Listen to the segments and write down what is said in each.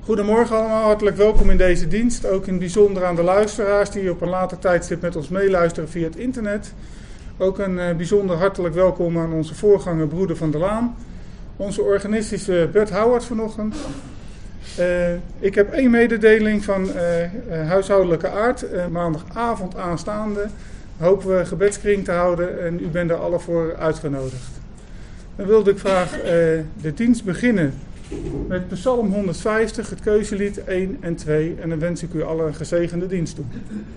Goedemorgen allemaal, hartelijk welkom in deze dienst. Ook in het bijzonder aan de luisteraars die op een later tijdstip met ons meeluisteren via het internet. Ook een bijzonder hartelijk welkom aan onze voorganger Broeder van der Laan. Onze organist is Bert Houward vanochtend. Ik heb één mededeling van huishoudelijke aard. Maandagavond aanstaande hopen we gebedskring te houden en u bent er alle voor uitgenodigd. Dan wilde ik graag de dienst beginnen met Psalm 150, het keuzelied 1 en 2. En dan wens ik u alle een gezegende dienst toe.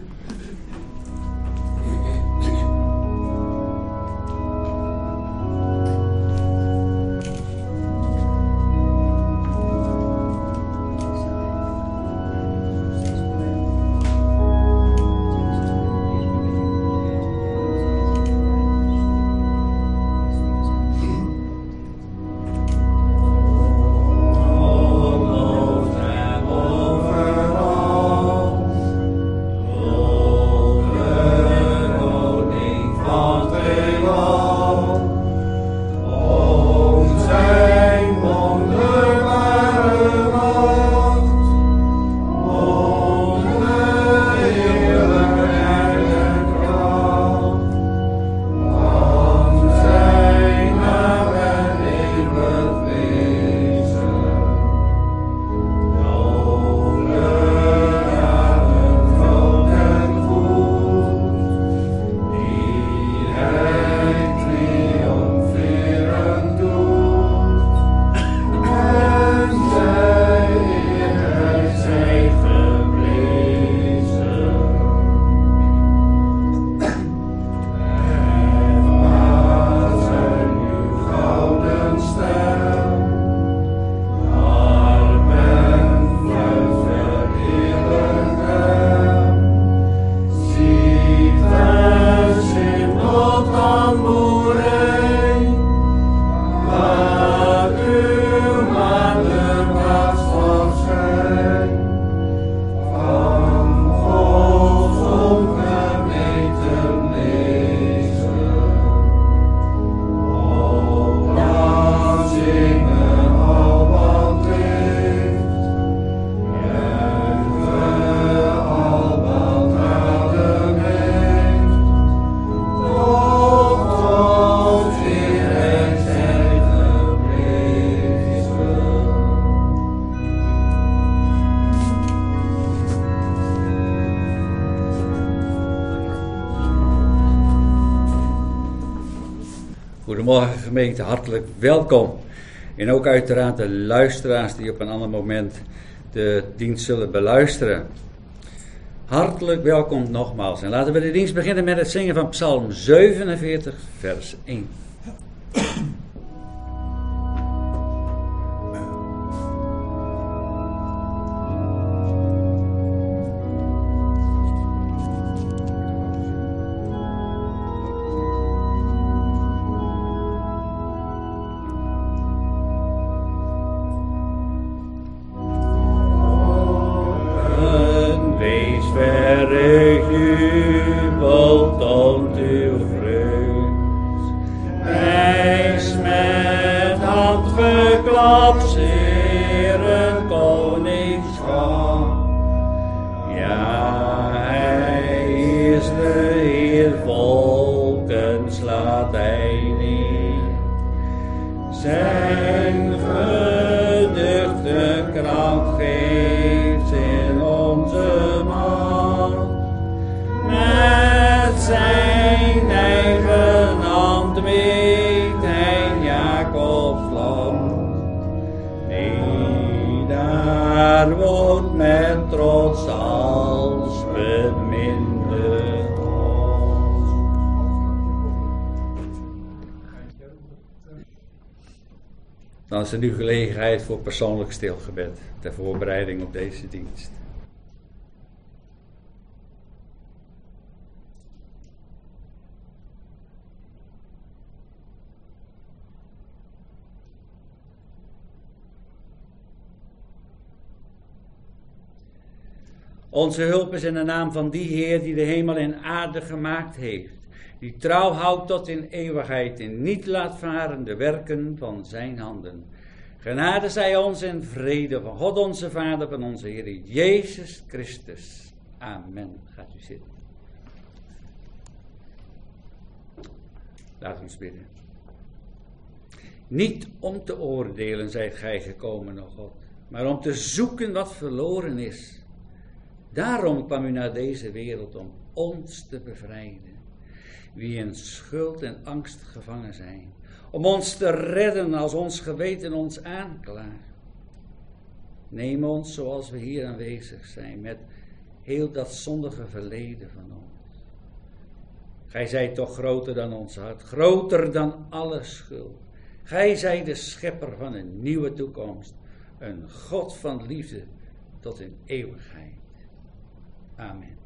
Goedemorgen gemeente, hartelijk welkom. En ook uiteraard de luisteraars die op een ander moment de dienst zullen beluisteren. Hartelijk welkom nogmaals. En laten we de dienst beginnen met het zingen van Psalm 47, vers 1. Dan is er nu gelegenheid voor persoonlijk stilgebed ter voorbereiding op deze dienst. Onze hulp is in de naam van die Heer die de hemel en aarde gemaakt heeft, die trouw houdt tot in eeuwigheid en niet laat varen de werken van zijn handen. Genade zij ons en vrede van God onze Vader, van onze Heer Jezus Christus. Amen. Gaat u zitten. Laat ons bidden. Niet om te oordelen zijt gij gekomen, o God, maar om te zoeken wat verloren is. Daarom kwam u naar deze wereld om ons te bevrijden, wie in schuld en angst gevangen zijn. Om ons te redden als ons geweten ons aanklaagt. Neem ons zoals we hier aanwezig zijn, met heel dat zondige verleden van ons. Gij zijt toch groter dan ons hart, groter dan alle schuld. Gij zijt de schepper van een nieuwe toekomst, een God van liefde tot in eeuwigheid. Amen.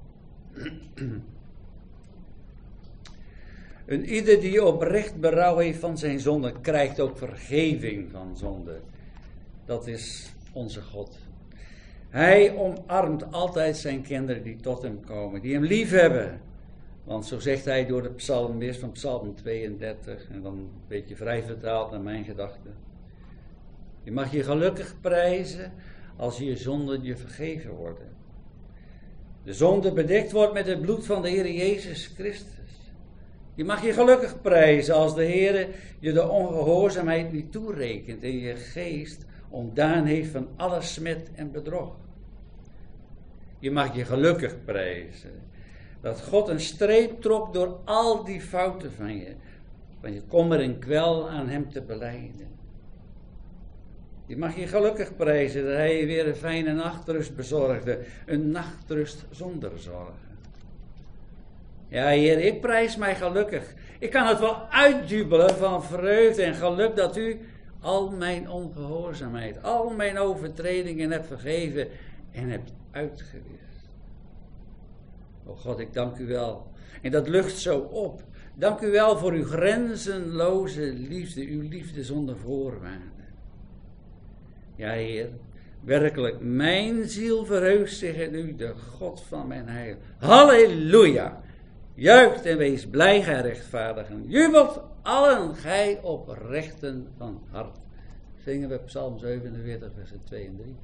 Een ieder die oprecht berouw heeft van zijn zonde, krijgt ook vergeving van zonde. Dat is onze God. Hij omarmt altijd zijn kinderen die tot hem komen, die hem lief hebben. Want zo zegt hij door de psalmist van Psalm 32, en dan een beetje vrij vertaald naar mijn gedachten. Je mag je gelukkig prijzen als je zonden je vergeven worden. De zonde bedekt wordt met het bloed van de Heer Jezus Christus. Je mag je gelukkig prijzen als de Heer je de ongehoorzaamheid niet toerekent en je geest ontdaan heeft van alle smet en bedrog. Je mag je gelukkig prijzen dat God een streep trok door al die fouten van je kommer en kwel aan hem te belijden. Je mag je gelukkig prijzen dat hij je weer een fijne nachtrust bezorgde, een nachtrust zonder zorgen. Ja, Heer, ik prijs mij gelukkig. Ik kan het wel uitjubelen van vreugde en geluk dat u al mijn ongehoorzaamheid, al mijn overtredingen hebt vergeven en hebt uitgewist. O God, ik dank u wel. En dat lucht zo op. Dank u wel voor uw grenzenloze liefde, uw liefde zonder voorwaarden. Ja, Heer, werkelijk, mijn ziel verheugt zich in u, de God van mijn heil. Halleluja! Juicht en wees blij, gij rechtvaardigen. Jubelt allen, gij oprechten van hart. Zingen we Psalm 47, versen 2 en 3.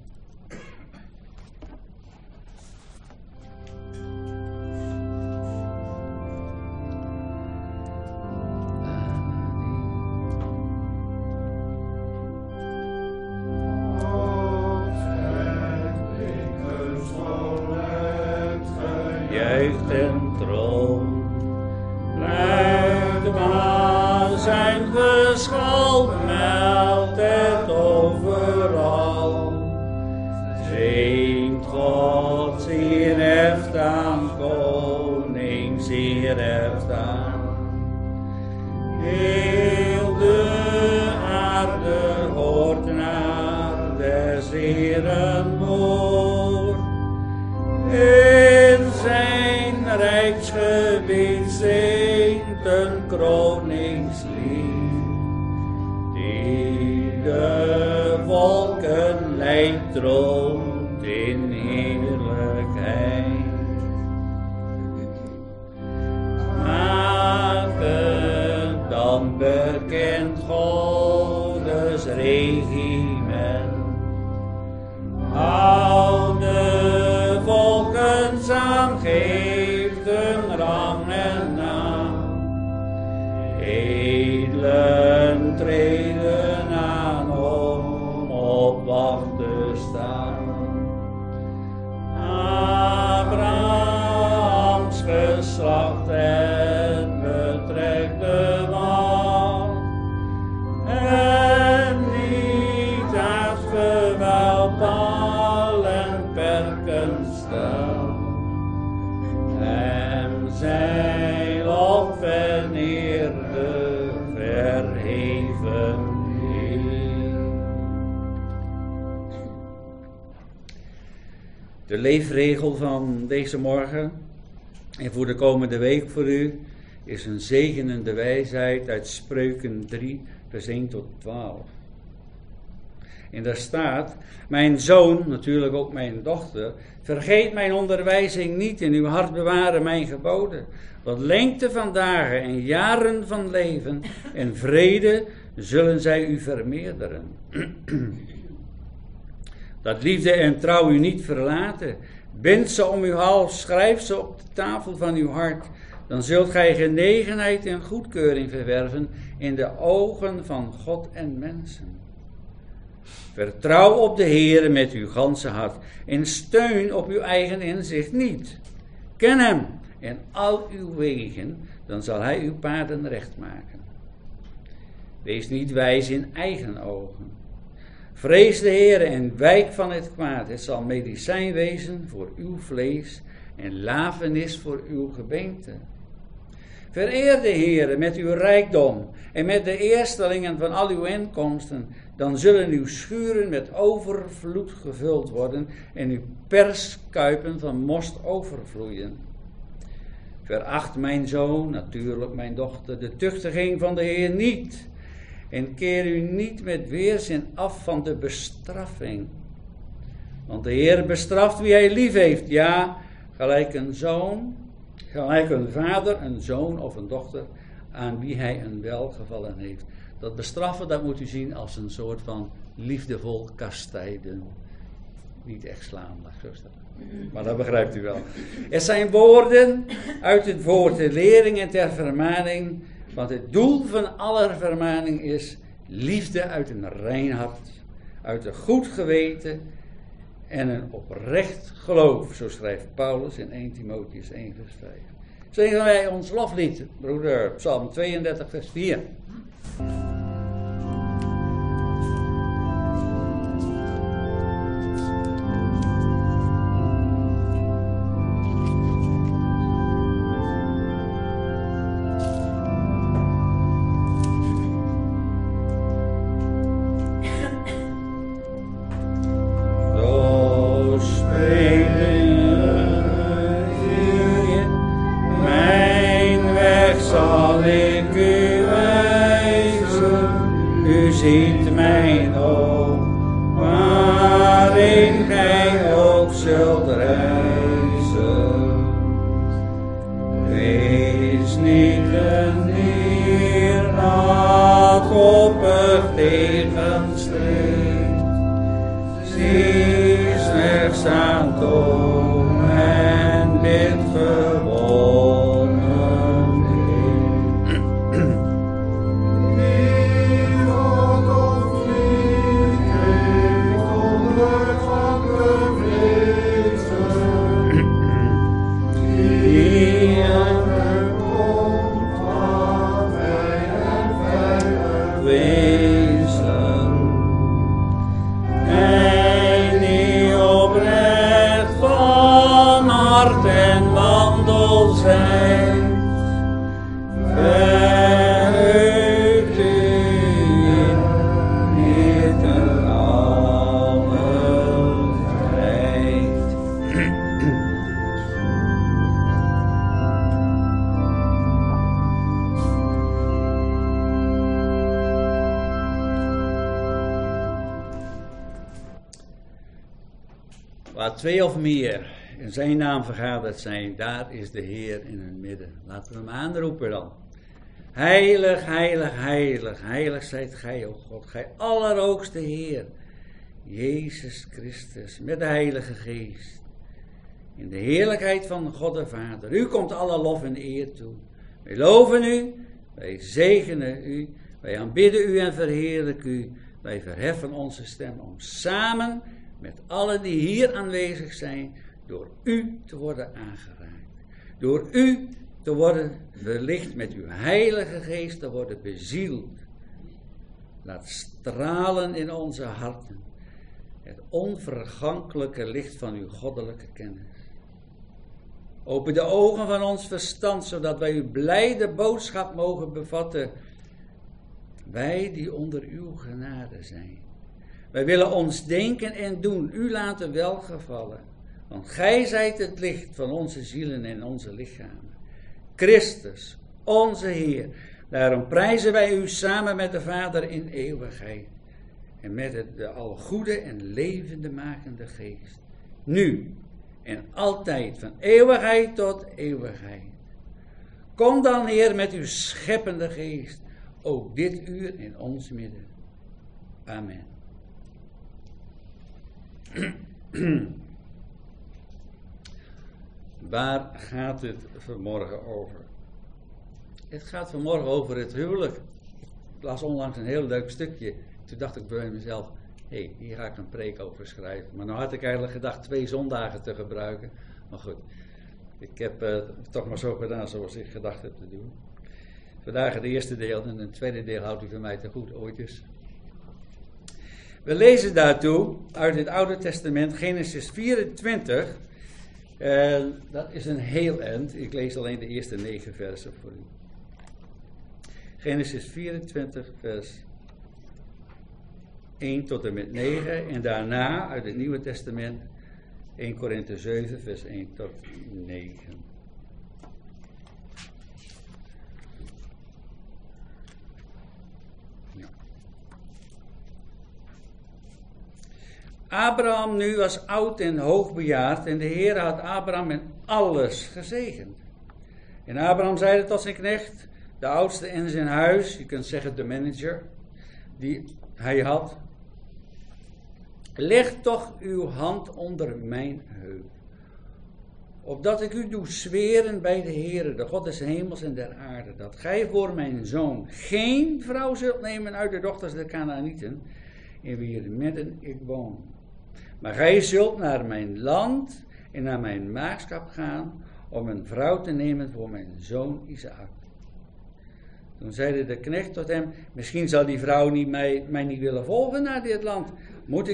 Juicht en troon, luid maar zijn geschal, meldt het overal. Zingt God, zeer heft aan, koning, zeer heft aan. Heel de aarde hoort naar des Heeren woord. In zijn rijksgebied zingt een kroningslied, die de volken leidt, troont in heerlijkheid. Maak het dan bekend Godes regiment, oude volken saam geeft een rang en naam. Edelen treden aan om op wacht te staan. Abrahams geslacht het betrekt de wacht. En niet uit geweld allen perken staan. Hem zij op veneerde verheven Heer. De leefregel van deze morgen en voor de komende week voor u is een zegenende wijsheid uit Spreuken 3, vers 1 tot 12. En daar staat: mijn zoon, natuurlijk ook mijn dochter, vergeet mijn onderwijzing niet, in uw hart bewaren mijn geboden. Want lengte van dagen en jaren van leven en vrede zullen zij u vermeerderen. Dat liefde en trouw u niet verlaten. Bind ze om uw hals, schrijf ze op de tafel van uw hart. Dan zult gij genegenheid en goedkeuring verwerven in de ogen van God en mensen. Vertrouw op de Heere met uw ganse hart en steun op uw eigen inzicht niet. Ken hem in al uw wegen, dan zal hij uw paden recht maken. Wees niet wijs in eigen ogen. Vrees de Heere en wijk van het kwaad. Het zal medicijn wezen voor uw vlees en lafenis voor uw gebeente. Vereer de Heere met uw rijkdom en met de eerstelingen van al uw inkomsten. Dan zullen uw schuren met overvloed gevuld worden en uw perskuipen van most overvloeien. Veracht mijn zoon, natuurlijk mijn dochter, de tuchtiging van de Heer niet. En keer u niet met weerzin af van de bestraffing. Want de Heer bestraft wie hij lief heeft. Ja, gelijk een zoon, gelijk een vader, een zoon of een dochter aan wie hij een welgevallen heeft. Dat bestraffen, dat moet u zien als een soort van liefdevol kastijden. Niet echt slaan, maar dat begrijpt u wel. Het zijn woorden uit het woord ter lering en ter vermaning. Want het doel van alle vermaning is liefde uit een rein hart, uit een goed geweten en een oprecht geloof. Zo schrijft Paulus in 1 Timotheüs 1 vers 5. Zingen wij ons loflied, broeder, Psalm 32 vers 4. Waar twee of meer in zijn naam vergaderd zijn, daar is de Heer in hun midden. Laten we hem aanroepen dan. Heilig, heilig, heilig, heilig zijt gij, o God, gij allerhoogste Heer, Jezus Christus, met de Heilige Geest. In de heerlijkheid van God de Vader. U komt alle lof en eer toe. Wij loven u, wij zegenen u, wij aanbidden u en verheerlijken u. Wij verheffen onze stem om samen met allen die hier aanwezig zijn, door u te worden aangeraakt. Door u te worden verlicht met uw Heilige Geest, te worden bezield. Laat stralen in onze harten het onvergankelijke licht van uw goddelijke kennis. Open de ogen van ons verstand, zodat wij uw blijde boodschap mogen bevatten. Wij die onder uw genade zijn. Wij willen ons denken en doen, u laten welgevallen. Want gij zijt het licht van onze zielen en onze lichamen. Christus, onze Heer. Daarom prijzen wij u samen met de Vader in eeuwigheid. En met de algoede en levende makende Geest. Nu en altijd, van eeuwigheid tot eeuwigheid. Kom dan, Heer, met uw scheppende Geest. ook dit uur in ons midden. Amen. Waar gaat het vanmorgen over? Het gaat vanmorgen over het huwelijk. Ik las onlangs een heel leuk stukje. Toen dacht ik bij mezelf, hier ga ik een preek over schrijven. Maar nu had ik eigenlijk gedacht 2 zondagen te gebruiken. Maar goed, ik heb het toch maar zo gedaan zoals ik gedacht heb te doen. Vandaag het eerste deel en het tweede deel houdt u van mij te goed ooit dus. We lezen daartoe uit het Oude Testament Genesis 24. Dat is een heel eind. Ik lees alleen de eerste 9 versen voor u. Genesis 24 vers 1 tot en met 9. En daarna uit het Nieuwe Testament 1 Korinthe 7 vers 1 tot 9. Abraham nu was oud en hoogbejaard en de Heer had Abraham in alles gezegend. En Abraham zeide tot zijn knecht, de oudste in zijn huis, je kunt zeggen de manager, die hij had. Leg toch uw hand onder mijn heup, opdat ik u doe zweren bij de Heere, de God des hemels en der aarde, dat gij voor mijn zoon geen vrouw zult nemen uit de dochters der Kanaanieten, in wier midden ik woon. Maar gij zult naar mijn land en naar mijn maagschap gaan, om een vrouw te nemen voor mijn zoon Isaak. Toen zeide de knecht tot hem, misschien zal die vrouw mij niet willen volgen naar dit land. Moet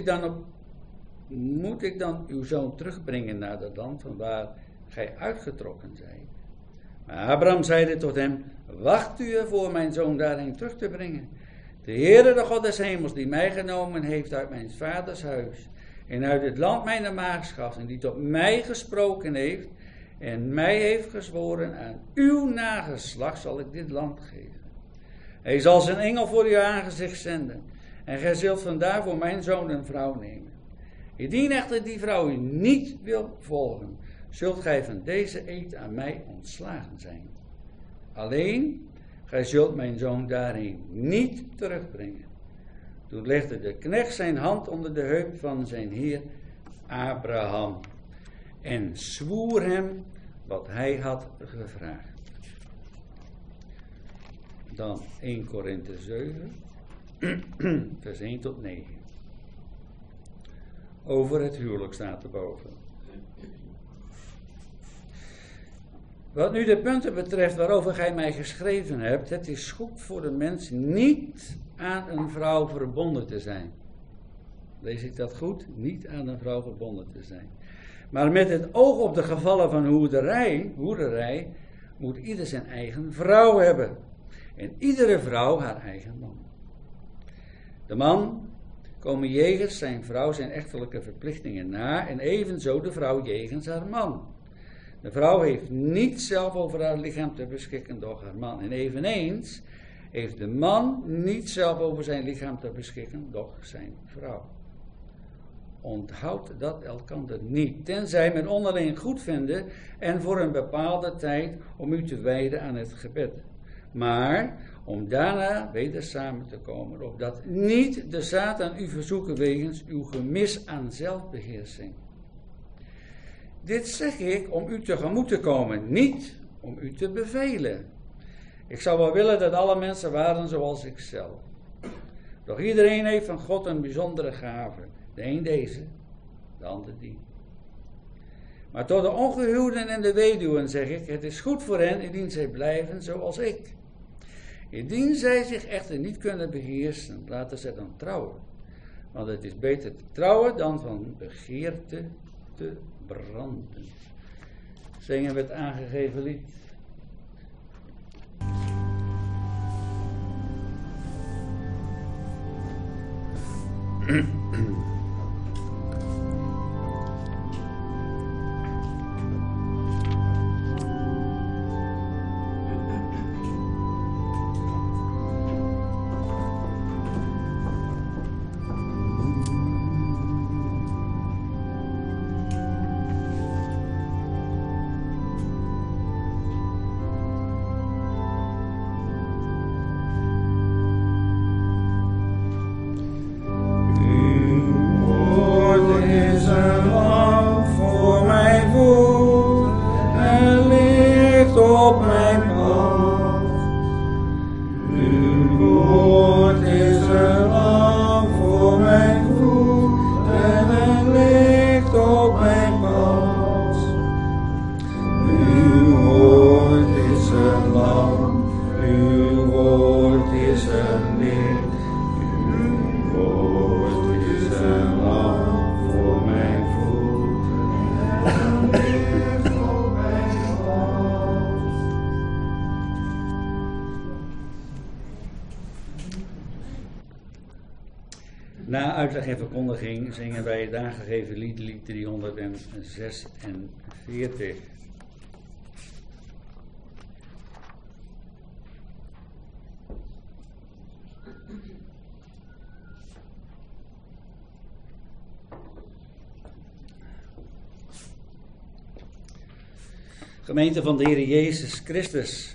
ik dan uw zoon terugbrengen naar dat land van waar gij uitgetrokken zijt? Maar Abraham zeide tot hem, wacht u ervoor mijn zoon daarheen terug te brengen. De Heere, de God des hemels, die mij genomen heeft uit mijn vaders huis en uit het land mijner maagschap, en die tot mij gesproken heeft en mij heeft gezworen, aan uw nageslacht zal ik dit land geven. Hij zal zijn engel voor uw aangezicht zenden, en gij zult vandaar voor mijn zoon een vrouw nemen. Indien echter die vrouw u niet wil volgen, zult gij van deze eed aan mij ontslagen zijn. Alleen, gij zult mijn zoon daarheen niet terugbrengen. Toen legde de knecht zijn hand onder de heup van zijn heer Abraham en zwoer hem wat hij had gevraagd. Dan 1 Korinthe 7, vers 1 tot 9. Over het huwelijk staat erboven. Wat nu de punten betreft waarover gij mij geschreven hebt, het is goed voor de mens niet aan een vrouw verbonden te zijn. Lees ik dat goed? Niet aan een vrouw verbonden te zijn. Maar met het oog op de gevallen van hoerderij moet ieder zijn eigen vrouw hebben. En iedere vrouw haar eigen man. De man komen jegens zijn vrouw zijn echtelijke verplichtingen na en evenzo de vrouw jegens haar man. De vrouw heeft niet zelf over haar lichaam te beschikken, doch haar man. En eveneens heeft de man niet zelf over zijn lichaam te beschikken, doch zijn vrouw. Onthoud dat elkander niet, tenzij men onderling goed vinden en voor een bepaalde tijd om u te wijden aan het gebed. Maar om daarna weder samen te komen, opdat niet de Satan u verzoeken wegens uw gemis aan zelfbeheersing. Dit zeg ik om u tegemoet te komen, niet om u te bevelen. Ik zou wel willen dat alle mensen waren zoals ik zelf. Doch iedereen heeft van God een bijzondere gave. De een deze, de ander die. Maar tot de ongehuwden en de weduwen zeg ik, het is goed voor hen indien zij blijven zoals ik. Indien zij zich echter niet kunnen beheersen, laten zij dan trouwen. Want het is beter te trouwen dan van begeerte te branden. Zingen we het aangegeven lied. Na uitleg en verkondiging zingen wij het aangegeven lied 346. Gemeente van de Heer Jezus Christus.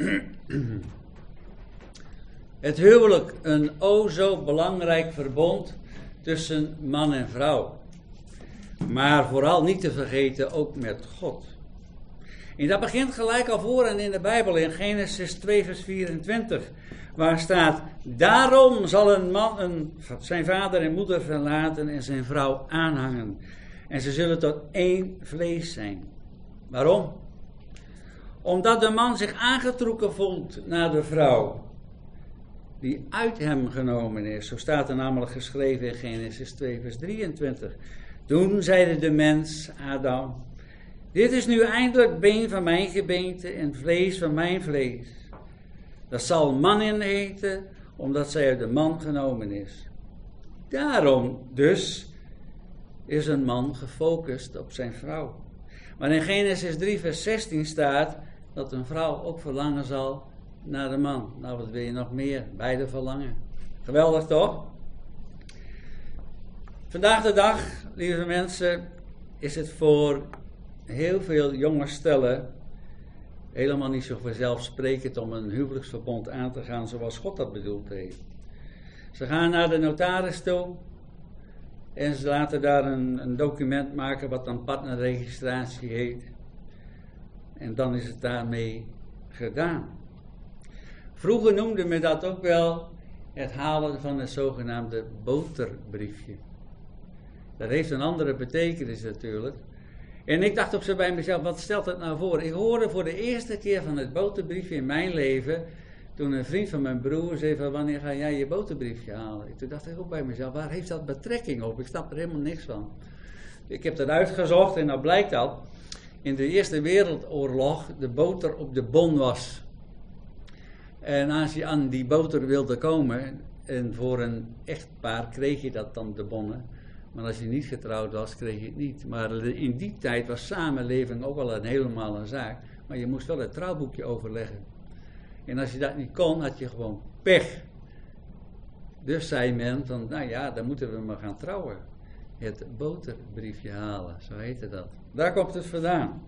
Het huwelijk, een o zo belangrijk verbond tussen man en vrouw. Maar vooral niet te vergeten ook met God. En dat begint gelijk al voor en in de Bijbel in Genesis 2 vers 24. Waar staat, daarom zal een man zijn vader en moeder verlaten en zijn vrouw aanhangen. En ze zullen tot één vlees zijn. Waarom? Omdat de man zich aangetrokken voelt naar de vrouw die uit hem genomen is. Zo staat er namelijk geschreven in Genesis 2 vers 23. Toen zeide de mens, Adam, dit is nu eindelijk been van mijn gebeente en vlees van mijn vlees. Dat zal manin heten, omdat zij uit de man genomen is. Daarom dus is een man gefocust op zijn vrouw. Maar in Genesis 3 vers 16 staat dat een vrouw ook verlangen zal naar de man. Nou, wat wil je nog meer? Beide verlangen. Geweldig toch? Vandaag de dag, lieve mensen, is het voor heel veel jonge stellen helemaal niet zo vanzelfsprekend om een huwelijksverbond aan te gaan zoals God dat bedoeld heeft. Ze gaan naar de notaris toe en ze laten daar een document maken wat dan partnerregistratie heet. En dan is het daarmee gedaan. Vroeger noemde men dat ook wel het halen van het zogenaamde boterbriefje. Dat heeft een andere betekenis natuurlijk. En ik dacht op zo bij mezelf, wat stelt het nou voor? Ik hoorde voor de eerste keer van het boterbriefje in mijn leven, toen een vriend van mijn broer zei van, wanneer ga jij je boterbriefje halen? Toen dacht ik ook bij mezelf, waar heeft dat betrekking op? Ik snap er helemaal niks van. Ik heb dat uitgezocht en dan blijkt dat in de Eerste Wereldoorlog de boter op de bon was. En als je aan die boter wilde komen, en voor een echtpaar kreeg je dat dan de bonnen, maar als je niet getrouwd was, kreeg je het niet. Maar in die tijd was samenleving ook wel helemaal een zaak, maar je moest wel het trouwboekje overleggen. En als je dat niet kon, had je gewoon pech. Dus zei men van, nou ja, dan moeten we maar gaan trouwen. Het boterbriefje halen, zo heette dat. Daar komt het vandaan.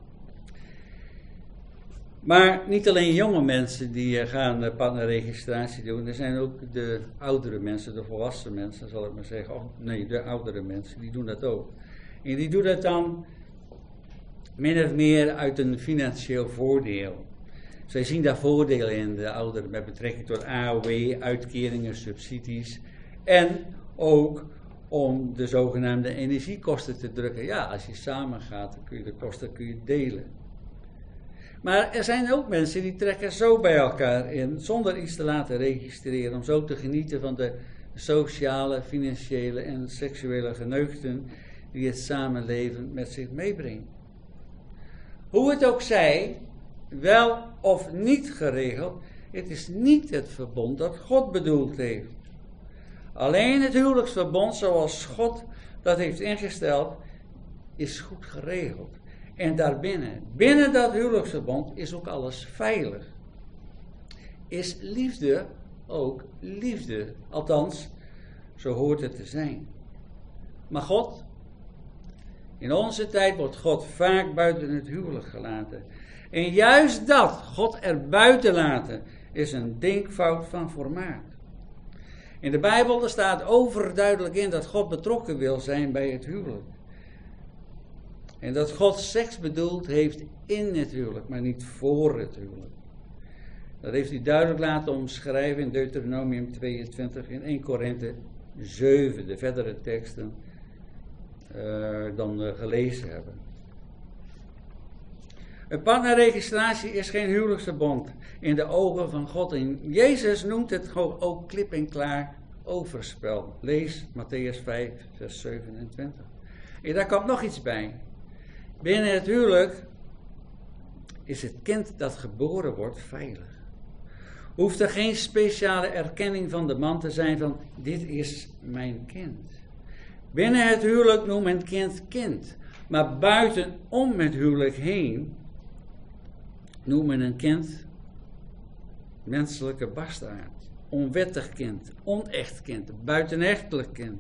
Maar niet alleen jonge mensen die gaan partnerregistratie doen. Er zijn ook de oudere mensen, de volwassen mensen zal ik maar zeggen. Of nee, de oudere mensen, die doen dat ook. En die doen dat dan min of meer uit een financieel voordeel. Zij zien daar voordelen in, de ouderen, met betrekking tot AOW, uitkeringen, subsidies. En ook om de zogenaamde energiekosten te drukken. Ja, als je samen gaat, dan kun je de kosten delen. Maar er zijn ook mensen die trekken zo bij elkaar in, zonder iets te laten registreren, om zo te genieten van de sociale, financiële en seksuele geneugten die het samenleven met zich meebrengt. Hoe het ook zij, wel of niet geregeld, het is niet het verbond dat God bedoeld heeft. Alleen het huwelijksverbond zoals God dat heeft ingesteld, is goed geregeld. En daarbinnen, binnen dat huwelijksverbond, is ook alles veilig. Is liefde ook liefde? Althans, zo hoort het te zijn. Maar God, in onze tijd wordt God vaak buiten het huwelijk gelaten. En juist dat, God er buiten laten, is een denkfout van formaat. In de Bijbel er staat overduidelijk in dat God betrokken wil zijn bij het huwelijk. En dat God seks bedoeld heeft in het huwelijk, maar niet voor het huwelijk. Dat heeft hij duidelijk laten omschrijven in Deuteronomium 22, in 1 Korinthe 7, de verdere teksten dan gelezen hebben. Een partnerregistratie is geen huwelijksverbond in de ogen van God. En Jezus noemt het gewoon ook klip en klaar overspel. Lees Matthäus 5, vers 27. En daar komt nog iets bij. Binnen het huwelijk is het kind dat geboren wordt veilig. Hoeft er geen speciale erkenning van de man te zijn van, dit is mijn kind. Binnen het huwelijk noemt men kind kind. Maar buitenom het huwelijk heen noemt men een kind menselijke bastaard. Onwettig kind, onecht kind, buitenechtelijk kind.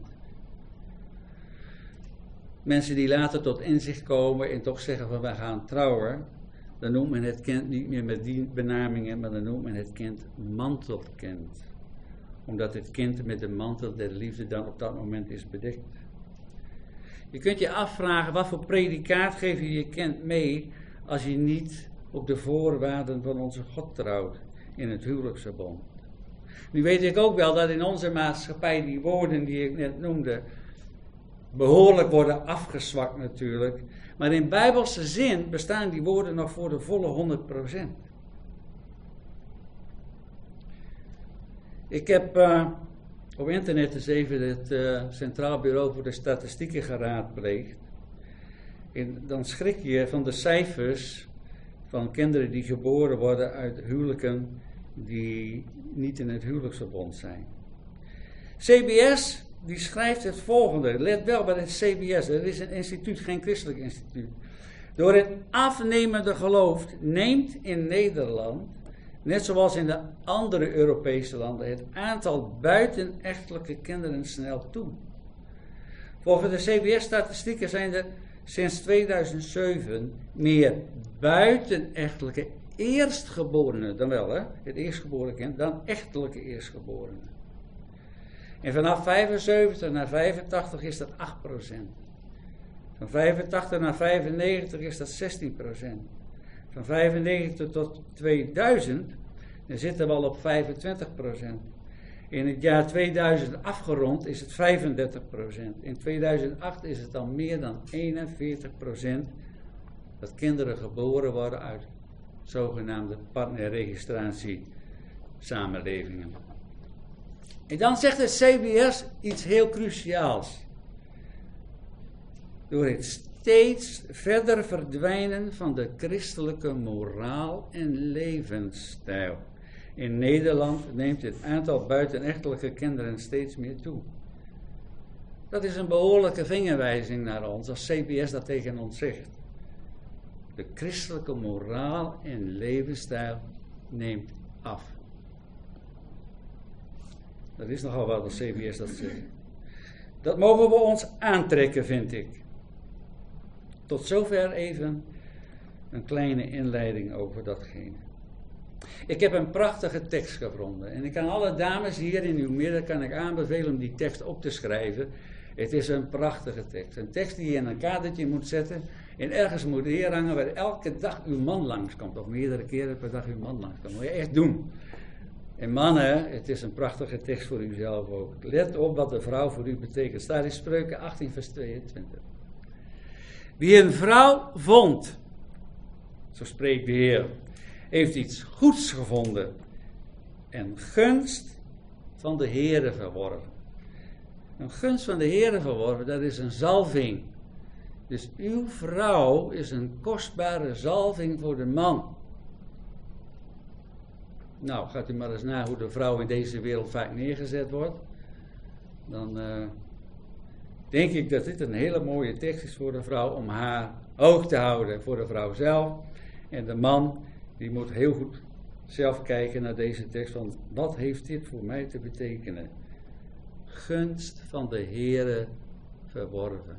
Mensen die later tot inzicht komen en toch zeggen van, we gaan trouwen, dan noemt men het kind niet meer met die benamingen, maar dan noemt men het kind mantelkind. Omdat het kind met de mantel der liefde dan op dat moment is bedekt. Je kunt je afvragen, wat voor predicaat geef je je kind mee als je niet op de voorwaarden van onze God trouwt in het huwelijksverbond. Nu weet ik ook wel dat in onze maatschappij die woorden die ik net noemde behoorlijk worden afgezwakt natuurlijk. Maar in bijbelse zin bestaan die woorden nog voor de volle 100%. Ik heb op internet eens even het Centraal Bureau voor de Statistieken geraadpleegd. En dan schrik je van de cijfers van kinderen die geboren worden uit huwelijken die niet in het huwelijksverbond zijn. CBS die schrijft het volgende. Let wel bij het CBS. Dat is een instituut, geen christelijk instituut. Door het afnemende geloof neemt in Nederland, net zoals in de andere Europese landen, het aantal buitenechtelijke kinderen snel toe. Volgens de CBS-statistieken zijn er sinds 2007 meer buitenechtelijke eerstgeborenen, dan wel het eerstgeboren kind, dan echtelijke eerstgeborenen. En vanaf 75 naar 85 is dat 8%. Van 85 naar 95 is dat 16%. Van 95 tot 2000 dan zitten we al op 25%. In het jaar 2000 afgerond is het 35%. In 2008 is het al meer dan 41% dat kinderen geboren worden uit zogenaamde partnerregistratie-samenlevingen. En dan zegt het CBS iets heel cruciaals. Door het steeds verder verdwijnen van de christelijke moraal en levensstijl. In Nederland neemt het aantal buitenechtelijke kinderen steeds meer toe. Dat is een behoorlijke vingerwijzing naar ons, als CBS dat tegen ons zegt. De christelijke moraal en levensstijl neemt af. Dat is nogal wat als CBS dat zegt. Dat mogen we ons aantrekken, vind ik. Tot zover even een kleine inleiding over datgene. Ik heb een prachtige tekst gevonden. En ik kan alle dames hier in uw midden kan ik aanbevelen om die tekst op te schrijven. Het is een prachtige tekst. Een tekst die je in een kadertje moet zetten. En ergens moet neerhangen waar elke dag uw man langskomt. Of meerdere keren per dag uw man langskomt. Dat moet je echt doen. En mannen, het is een prachtige tekst voor u zelf ook. Let op wat de vrouw voor u betekent. Staat in Spreuken 18 vers 22. Wie een vrouw vond, zo spreekt de Heer, heeft iets goeds gevonden en gunst van de Heere verworven. Een gunst van de Heere verworven, dat is een zalving. Dus uw vrouw is een kostbare zalving voor de man. Nou, gaat u maar eens na hoe de vrouw in deze wereld vaak neergezet wordt. Dan denk ik dat dit een hele mooie tekst is voor de vrouw om haar hoog te houden. Voor de vrouw zelf. En de man, die moet heel goed zelf kijken naar deze tekst. Van wat heeft dit voor mij te betekenen? Gunst van de Heere verworven.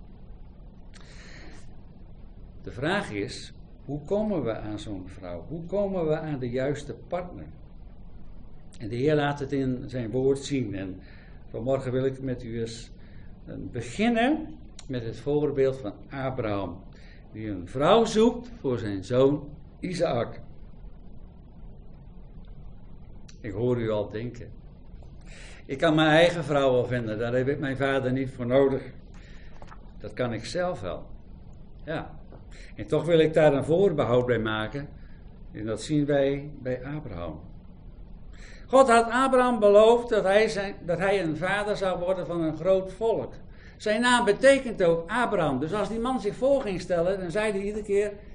De vraag is, hoe komen we aan zo'n vrouw? Hoe komen we aan de juiste partner? En de Heer laat het in zijn woord zien. En vanmorgen wil ik met u eens beginnen met het voorbeeld van Abraham. Die een vrouw zoekt voor zijn zoon Isaac. Ik hoor u al denken. Ik kan mijn eigen vrouw wel vinden. Daar heb ik mijn vader niet voor nodig. Dat kan ik zelf wel. Ja. En toch wil ik daar een voorbehoud bij maken. En dat zien wij bij Abraham. God had Abraham beloofd dat hij een vader zou worden van een groot volk. Zijn naam betekent ook Abraham. Dus als die man zich voor ging stellen, dan zei hij iedere keer,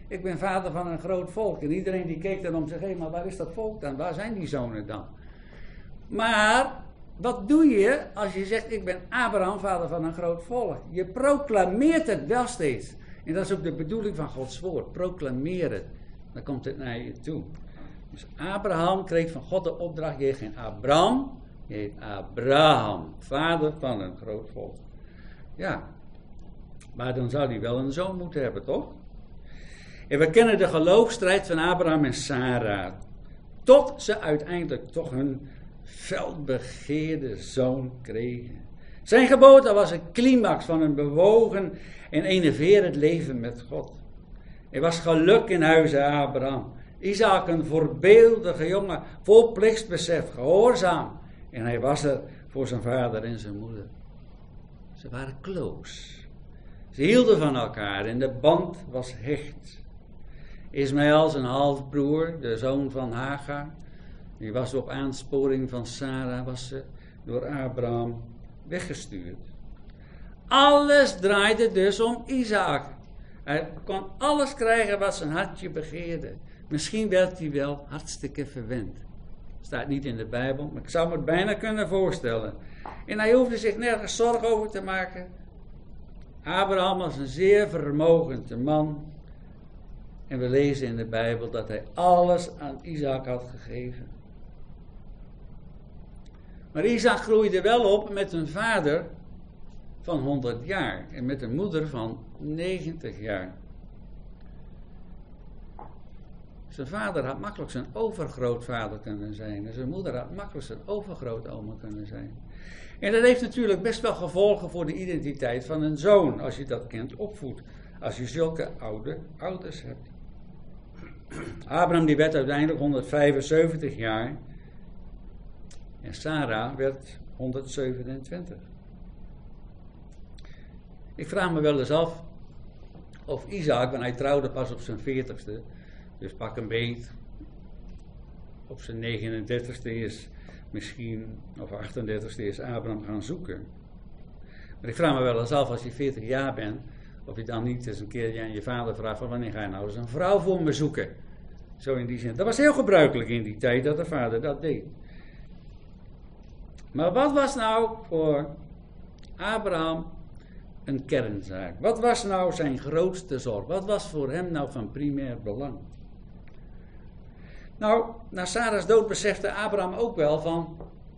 ik ben vader van een groot volk. En iedereen die keek dan om zich heen, maar waar is dat volk dan? Waar zijn die zonen dan? Maar wat doe je als je zegt, ik ben Abraham, vader van een groot volk? Je proclameert het wel steeds. En dat is ook de bedoeling van Gods woord. Proclameer het. Dan komt het naar je toe. Dus Abraham kreeg van God de opdracht, je heet geen Abraham, je heet Abraham, vader van een groot volk. Ja, maar dan zou hij wel een zoon moeten hebben, toch? En we kennen de geloofsstrijd van Abraham en Sarah. Tot ze uiteindelijk toch hun felbegeerde zoon kregen. Zijn geboorte was een climax van een bewogen en enerverend leven met God. Er was geluk in huize Abraham. Isaac een voorbeeldige jongen, vol plichtsbesef, gehoorzaam. En hij was er voor zijn vader en zijn moeder. Ze waren close. Ze hielden van elkaar en de band was hecht. Ismaël, zijn halfbroer, de zoon van Hagar, die was op aansporing van Sarah, was ze door Abraham weggestuurd. Alles draaide dus om Isaac. Hij kon alles krijgen wat zijn hartje begeerde. Misschien werd hij wel hartstikke verwend. Staat niet in de Bijbel, maar ik zou me het bijna kunnen voorstellen. En hij hoefde zich nergens zorgen over te maken. Abraham was een zeer vermogende man. En we lezen in de Bijbel dat hij alles aan Isaac had gegeven. Maar Isaac groeide wel op met een vader van 100 jaar. En met een moeder van 90 jaar. Zijn vader had makkelijk zijn overgrootvader kunnen zijn. En zijn moeder had makkelijk zijn overgrootoma kunnen zijn. En dat heeft natuurlijk best wel gevolgen voor de identiteit van een zoon. Als je dat kind opvoedt. Als je zulke oude ouders hebt. Abraham die werd uiteindelijk 175 jaar. En Sarah werd 127. Ik vraag me wel eens af of Isaac, want hij trouwde pas op zijn 40ste, dus pak een beet, op zijn 39ste is misschien, of 38ste is Abraham gaan zoeken. Maar ik vraag me wel eens af, als je 40 jaar bent, of je dan niet eens een keer aan je vader vraagt van wanneer ga je nou eens een vrouw voor me zoeken. Zo in die zin. Dat was heel gebruikelijk in die tijd dat de vader dat deed. Maar wat was nou voor Abraham een kernzaak? Wat was nou zijn grootste zorg? Wat was voor hem nou van primair belang? Nou, na Sarah's dood besefte Abraham ook wel van,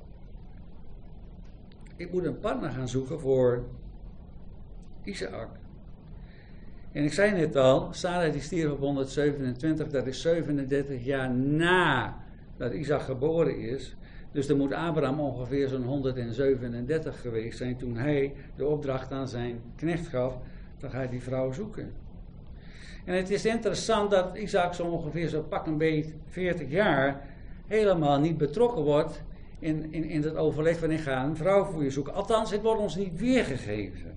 ik moet een partner gaan zoeken voor Isaac. En ik zei net al, Sarah die stierf op 127, dat is 37 jaar na dat Isaac geboren is. Dus dan moet Abraham ongeveer zo'n 137 geweest zijn toen hij de opdracht aan zijn knecht gaf, dan ga je die vrouw zoeken. En het is interessant dat Isaac zo ongeveer zo pak een beet 40 jaar helemaal niet betrokken wordt in het overleg van ik ga een vrouw voor je zoeken. Althans, het wordt ons niet weergegeven.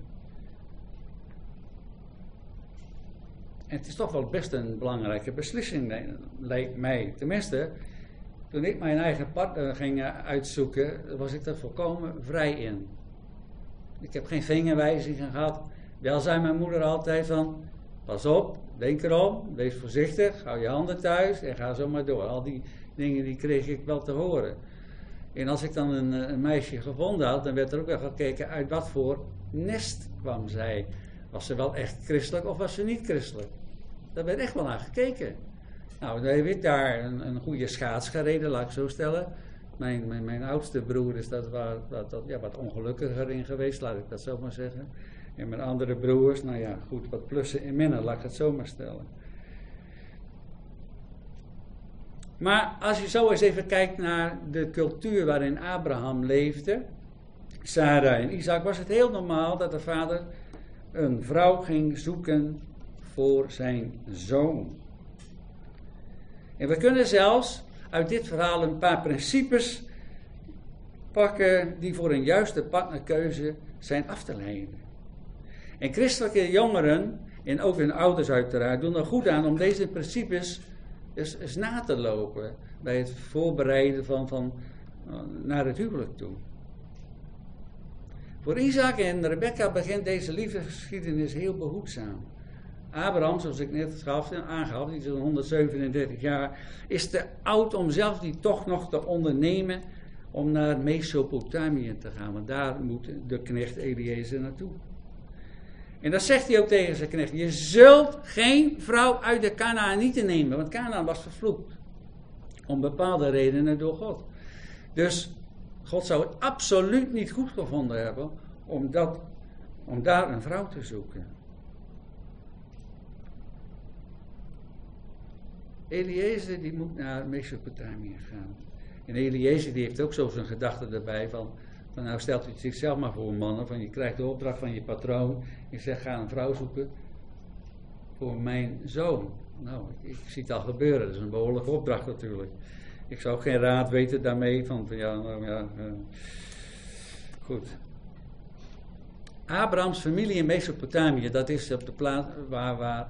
En het is toch wel best een belangrijke beslissing, lijkt mij. Tenminste, toen ik mijn eigen partner ging uitzoeken, was ik er volkomen vrij in. Ik heb geen vingerwijzingen gehad. Wel zei mijn moeder altijd van, pas op, denk erom, wees voorzichtig, hou je handen thuis en ga zo maar door. Al die dingen die kreeg ik wel te horen. En als ik dan een meisje gevonden had, dan werd er ook wel gekeken uit wat voor nest kwam zij. Was ze wel echt christelijk of was ze niet christelijk? Daar werd echt wel naar gekeken. Nou, dan heb ik daar een goede schaats gereden, laat ik zo stellen. Mijn oudste broer is dat wat ongelukkiger in geweest, laat ik dat zo maar zeggen. En mijn andere broers, nou ja, goed, wat plussen en minnen, laat ik het zo maar stellen. Maar als je zo eens even kijkt naar de cultuur waarin Abraham leefde, Sarah en Isaac, was het heel normaal dat de vader een vrouw ging zoeken voor zijn zoon. En we kunnen zelfs uit dit verhaal een paar principes pakken die voor een juiste partnerkeuze zijn af te leiden. En christelijke jongeren, en ook hun ouders uiteraard, doen er goed aan om deze principes eens na te lopen bij het voorbereiden van naar het huwelijk toe. Voor Isaac en Rebecca begint deze liefdesgeschiedenis heel behoedzaam. Abraham, zoals ik net aangaf, die is 137 jaar, is te oud om zelf die tocht nog te ondernemen om naar Mesopotamië te gaan. Want daar moet de knecht Eliezer naartoe. En dat zegt hij ook tegen zijn knecht. Je zult geen vrouw uit de Kanaanieten nemen, want Kanaan was vervloekt. Om bepaalde redenen door God. Dus God zou het absoluut niet goed gevonden hebben om daar een vrouw te zoeken. Eliezer die moet naar Mesopotamië gaan. En Eliezer die heeft ook zo zijn gedachte erbij van nou stelt u het zichzelf maar voor mannen, van je krijgt de opdracht van je patroon. Je zegt ga een vrouw zoeken voor mijn zoon. Nou, ik zie het al gebeuren, dat is een behoorlijke opdracht natuurlijk. Ik zou ook geen raad weten daarmee goed. Abrahams familie in Mesopotamië, dat is op de plaats waar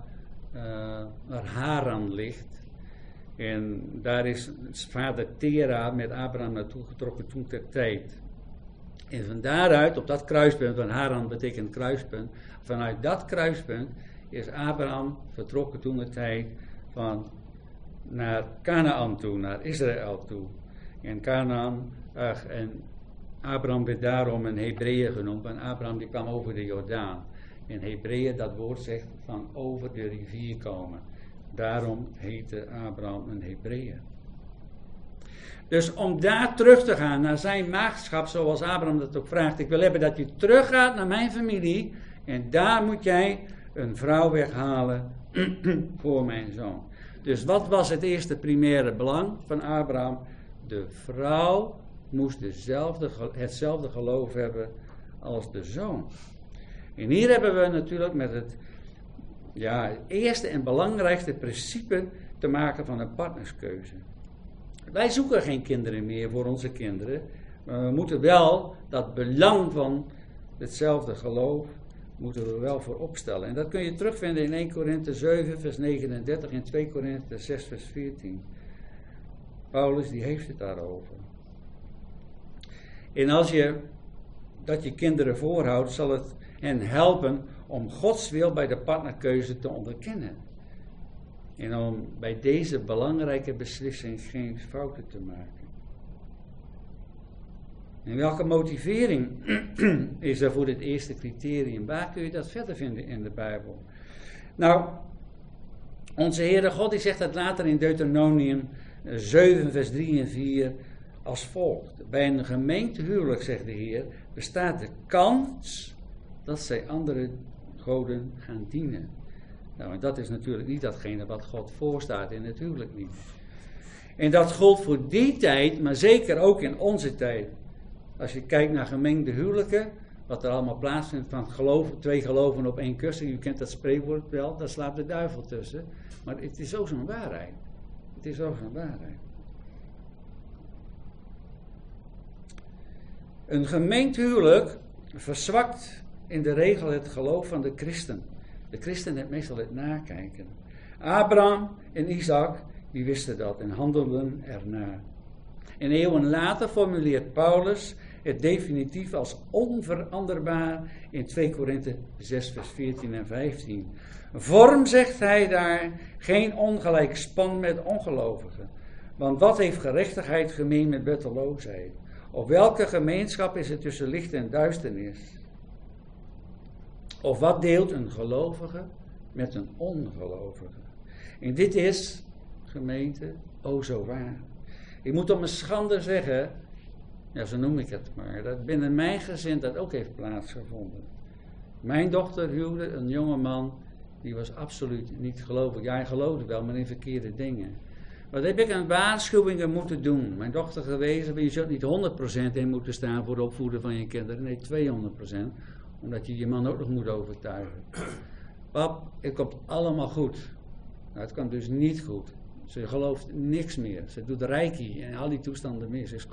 Haran ligt. En daar is vader Tera met Abraham naartoe getrokken toen ter tijd. En van daaruit, op dat kruispunt, want Haran betekent kruispunt, vanuit dat kruispunt is Abraham vertrokken toen de tijd naar Kanaan toe, naar Israël toe. En en Abraham werd daarom een Hebreeër genoemd, want Abraham die kwam over de Jordaan. En Hebreeër, dat woord zegt van over de rivier komen. Daarom heette Abraham een Hebreeër. Dus om daar terug te gaan naar zijn maagdschap, zoals Abraham dat ook vraagt. Ik wil hebben dat je teruggaat naar mijn familie en daar moet jij een vrouw weghalen voor mijn zoon. Dus wat was het eerste primaire belang van Abraham? De vrouw moest hetzelfde geloof hebben als de zoon. En hier hebben we natuurlijk met het eerste en belangrijkste principe te maken van een partnerskeuze. Wij zoeken geen kinderen meer voor onze kinderen, maar we moeten wel dat belang van hetzelfde geloof moeten we wel voor opstellen. En dat kun je terugvinden in 1 Korinthe 7 vers 39 en 2 Korinthe 6 vers 14. Paulus die heeft het daarover. En als je dat je kinderen voorhoudt, zal het hen helpen om Gods wil bij de partnerkeuze te onderkennen. En om bij deze belangrijke beslissing geen fouten te maken. En welke motivering is er voor dit eerste criterium? Waar kun je dat verder vinden in de Bijbel? Nou, onze Heere God die zegt dat later in Deuteronomium 7 vers 3 en 4 als volgt. Bij een gemeentehuwelijk, zegt de Heer, bestaat de kans dat zij andere goden gaan dienen. Nou, en dat is natuurlijk niet datgene wat God voorstaat in het huwelijk niet. En dat gold voor die tijd, maar zeker ook in onze tijd. Als je kijkt naar gemengde huwelijken, wat er allemaal plaatsvindt van twee geloven op één kussen, u kent dat spreekwoord wel, daar slaapt de duivel tussen. Maar het is ook zo'n waarheid. Het is ook zo'n waarheid. Een gemengd huwelijk verzwakt in de regel het geloof van de christen. De christen heeft meestal het nakijken. Abraham en Isaac, die wisten dat en handelden ernaar. En eeuwen later formuleert Paulus het definitief als onveranderbaar in 2 Korinthe 6 vers 14 en 15. Vorm, zegt hij daar, geen ongelijk span met ongelovigen. Want wat heeft gerechtigheid gemeen met wetteloosheid? Of welke gemeenschap is er tussen licht en duisternis? Of wat deelt een gelovige met een ongelovige? En dit is, gemeente, o zo waar. Ik moet om mijn schande zeggen, ja zo noem ik het maar, dat binnen mijn gezin dat ook heeft plaatsgevonden. Mijn dochter huwde een jonge man, die was absoluut niet gelovig. Ja, hij geloofde wel, maar in verkeerde dingen. Wat heb ik aan waarschuwingen moeten doen? Mijn dochter gewezen, je zult niet 100% in moeten staan voor het opvoeden van je kinderen. Nee, 200%. Omdat je je man ook nog moet overtuigen. Pap, het komt allemaal goed. Nou, het kwam dus niet goed. Ze gelooft niks meer. Ze doet reiki en al die toestanden meer. Ze is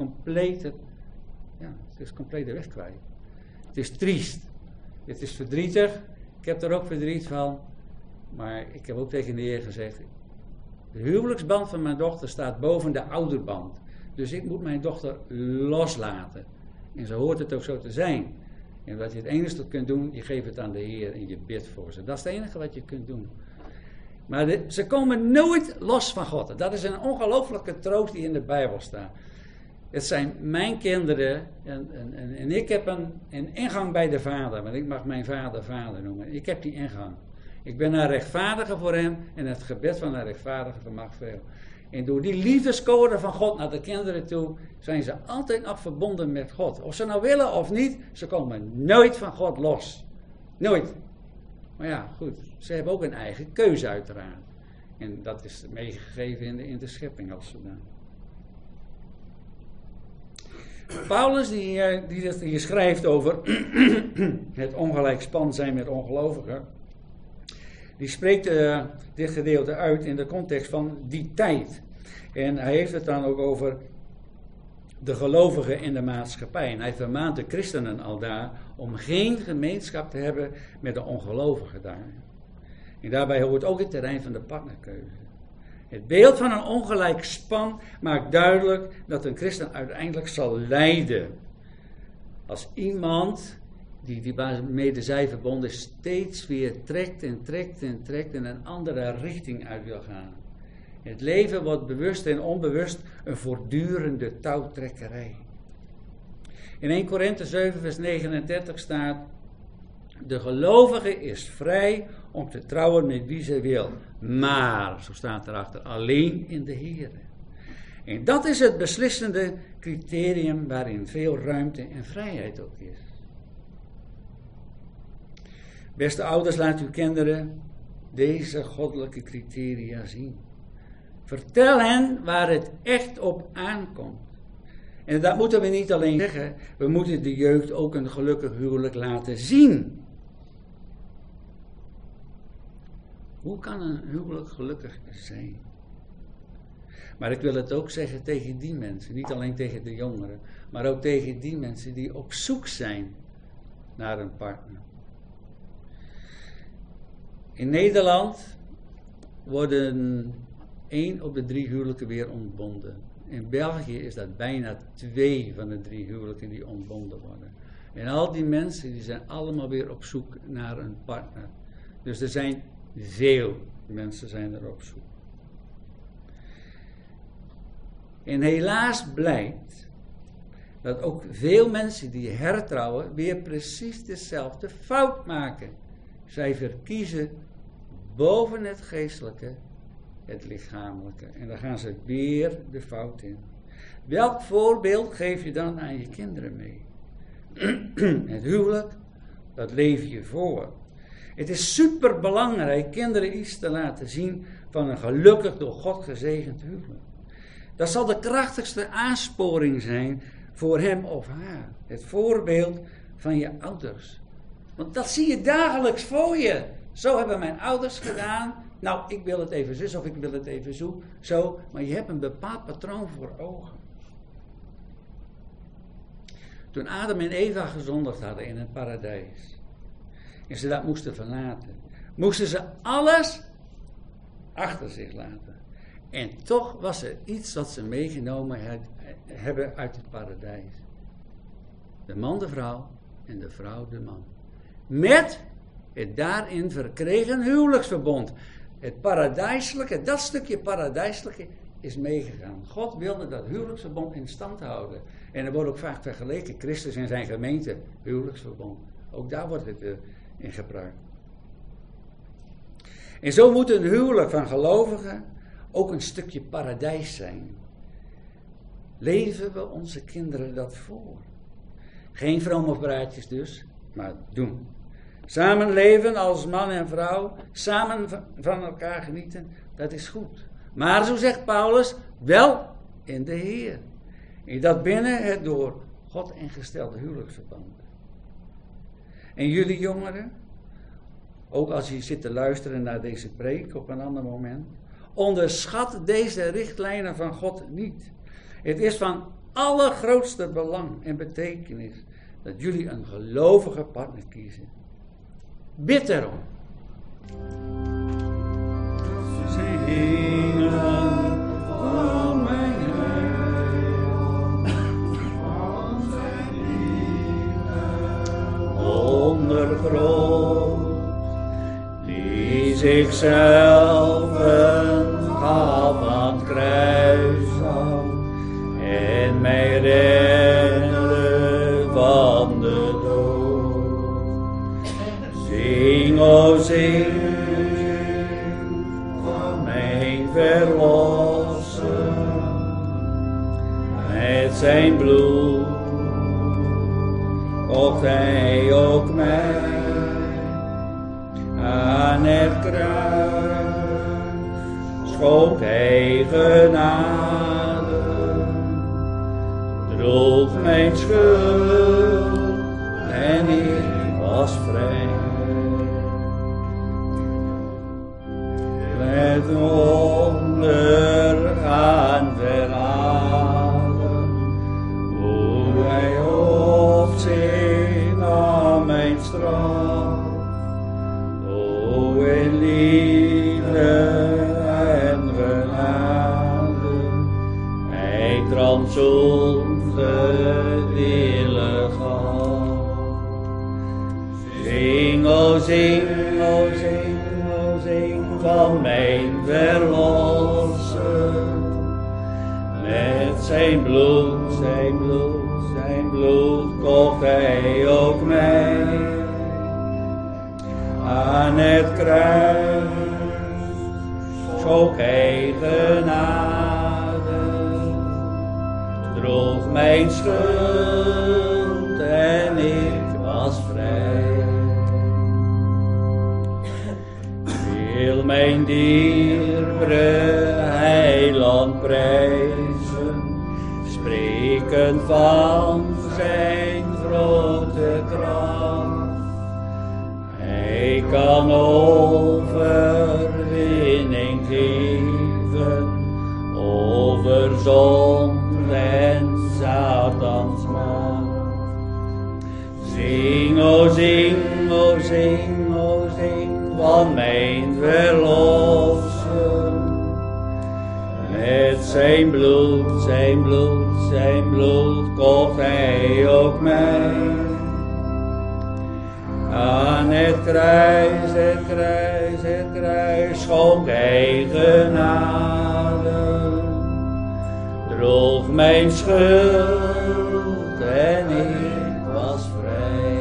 compleet de weg kwijt. Het is triest. Het is verdrietig. Ik heb er ook verdriet van. Maar ik heb ook tegen de Heer gezegd, de huwelijksband van mijn dochter staat boven de ouderband. Dus ik moet mijn dochter loslaten. En zo hoort het ook zo te zijn. En wat je het enige kunt doen, je geeft het aan de Heer en je bidt voor ze. Dat is het enige wat je kunt doen. Maar ze komen nooit los van God. Dat is een ongelooflijke troost die in de Bijbel staat. Het zijn mijn kinderen en ik heb een ingang bij de Vader. Want ik mag mijn vader vader noemen. Ik heb die ingang. Ik ben een rechtvaardige voor hem en het gebed van een rechtvaardige vermag veel. En door die liefdescode van God naar de kinderen toe, zijn ze altijd nog verbonden met God. Of ze nou willen of niet, ze komen nooit van God los. Nooit. Maar ja, goed, ze hebben ook een eigen keuze uiteraard. En dat is meegegeven in de schepping als zodanig. Paulus die schrijft over het ongelijk span zijn met ongelovigen. Die spreekt dit gedeelte uit in de context van die tijd. En hij heeft het dan ook over de gelovigen in de maatschappij. En hij vermaant de christenen al daar om geen gemeenschap te hebben met de ongelovigen daar. En daarbij hoort ook het terrein van de partnerkeuze. Het beeld van een ongelijk span maakt duidelijk dat een christen uiteindelijk zal lijden. Als iemand die waarmee zij verbonden is, steeds weer trekt en een andere richting uit wil gaan. Het leven wordt bewust en onbewust een voortdurende touwtrekkerij. In 1 Korinthe 7 vers 39 staat: de gelovige is vrij om te trouwen met wie zij wil, maar, zo staat erachter, alleen in de Heer. En dat is het beslissende criterium waarin veel ruimte en vrijheid ook is. Beste ouders, laat uw kinderen deze goddelijke criteria zien. Vertel hen waar het echt op aankomt. En dat moeten we niet alleen zeggen, we moeten de jeugd ook een gelukkig huwelijk laten zien. Hoe kan een huwelijk gelukkig zijn? Maar ik wil het ook zeggen tegen die mensen, niet alleen tegen de jongeren, maar ook tegen die mensen die op zoek zijn naar een partner. In Nederland worden 1 op de 3 huwelijken weer ontbonden. In België is dat bijna 2 van de 3 huwelijken die ontbonden worden. En al die mensen die zijn allemaal weer op zoek naar een partner. Dus er zijn veel mensen zijn er op zoek. En helaas blijkt dat ook veel mensen die hertrouwen weer precies dezelfde fout maken. Zij verkiezen boven het geestelijke het lichamelijke. En dan gaan ze weer de fout in. Welk voorbeeld geef je dan aan je kinderen mee? Het huwelijk, dat leef je voor. Het is super belangrijk kinderen iets te laten zien van een gelukkig door God gezegend huwelijk. Dat zal de krachtigste aansporing zijn voor hem of haar. Het voorbeeld van je ouders. Want dat zie je dagelijks voor je. Zo hebben mijn ouders gedaan. Nou, ik wil het even zus of ik wil het even zo. Maar je hebt een bepaald patroon voor ogen. Toen Adam en Eva gezondigd hadden in het paradijs. En ze dat moesten verlaten. Moesten ze alles achter zich laten. En toch was er iets dat ze meegenomen hebben uit het paradijs. De man de vrouw en de vrouw de man. Met het daarin verkregen huwelijksverbond. Het paradijselijke, dat stukje paradijselijke is meegegaan. God wilde dat huwelijksverbond in stand houden. En er wordt ook vaak vergeleken, Christus en zijn gemeente, huwelijksverbond. Ook daar wordt het in gebruikt. En zo moet een huwelijk van gelovigen ook een stukje paradijs zijn. Leven we onze kinderen dat voor? Geen vrome praatjes dus, maar doen. Samen leven als man en vrouw, samen van elkaar genieten, dat is goed. Maar zo zegt Paulus, wel in de Heer. En dat binnen het door God ingestelde huwelijksverband. En jullie jongeren, ook als je zit te luisteren naar deze preek op een ander moment, onderschat deze richtlijnen van God niet. Het is van allergrootste belang en betekenis dat jullie een gelovige partner kiezen. Bid erom. Zingen van mijn heil, van zijn liefde zichzelf gaf aan het kruis af en mij redde van de dood. Zing, o zing, van mijn verlosser, met zijn bloed kocht hij ook mij aan het kruis, schonk hij genade, droeg mijn schuld en ik was vrij. Met wonder gaan verhalen, hoe hij op zich nam mijn straf. O in liefde en genade, hij trans onze zielen gaf. Zing, o zing, o zing, o zing van mijn verlosser, met zijn bloed, zijn bloed, zijn bloed kocht hij ook mij aan het kruis, schonk hij genade, droeg mijn schuld en ik was vrij. Wil mijn dierbare heiland prijzen, spreken van zijn grote kracht. Hij kan overwinning geven over zonde en Satans macht. Zing, o zing, o zing, o zing van mijn verlosser, met zijn bloed, zijn bloed, zijn bloed kocht hij ook mij aan het kruis, het kruis, het kruis, schonk hij genade, droeg mijn schuld en ik was vrij.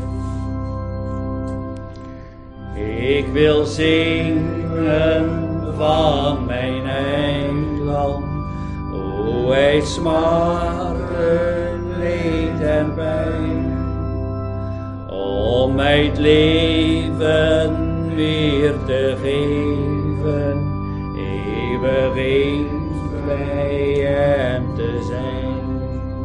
Ik wil zingen van mijn eiland, hoe hij smarten, leed en pijn, om mij het leven weer te geven, eeuwig eens bij hem te zijn.